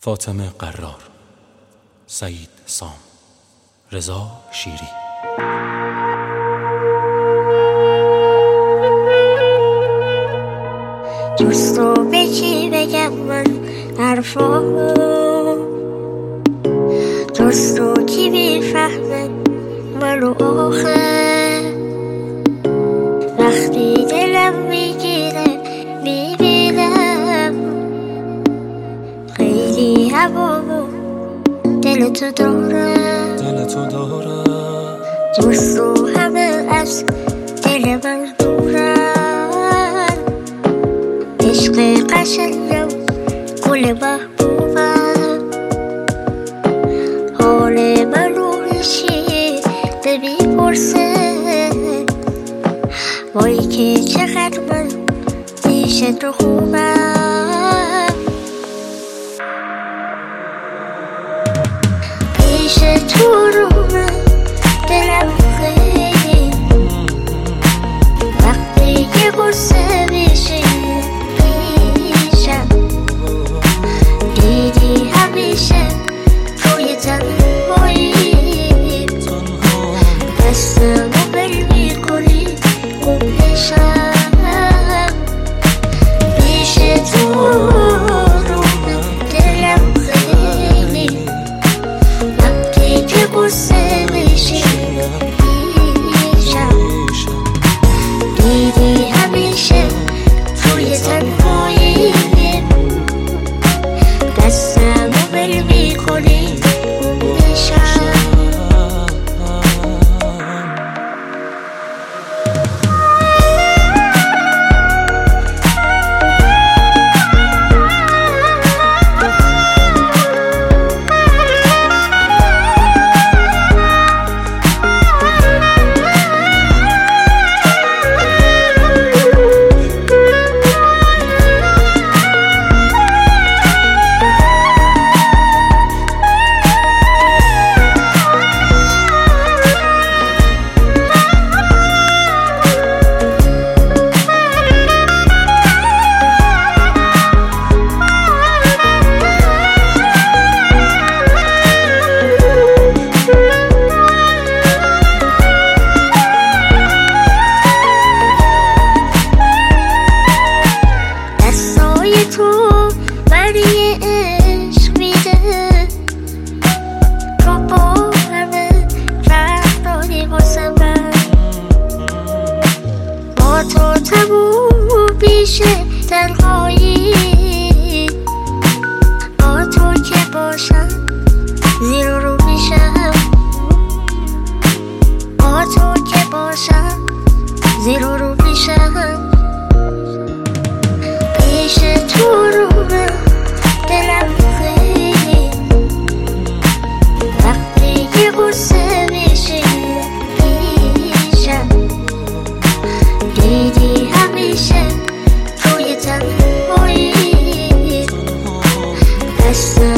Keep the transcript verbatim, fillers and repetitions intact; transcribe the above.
فاطمه قرار، سعید سام، رضا شیری. دوستو به کی بگم من حرفا، دوستو کی میفهمه منو آخه، وقتی دلم میگیره میبینم خیلی هوامو دل تو دارم، دل تو دارم. دوستو همه از دل من دورن، عشق قشنگم گل محبوبم، حال منو هیچی نمیپرسه، وای که چقدر من پیش تو خوبم، پیش تو رو من دلم خیلی، وقتی که غصه میشی پیشم، دیدی همیشه توی تنهایی دستمو بل میکنی گم نشم، پیش تو رو من دلم خیلی، وقتی که غصه میشی پیشم، دیدی همیشه توی تنهایی دستمو بل میکنی گم نشم. تو بری عشق میده، تو با همه رفتاری واسه من، با تو تموم میشه تنهایی، با تو که باشم زیر رو میشم، با تو که باشم زیر رو میشم، پیش تو رو من دلم خیلی، وقتی که غصه میشی پیشم، دیدی همیشه توی تنهایی دستم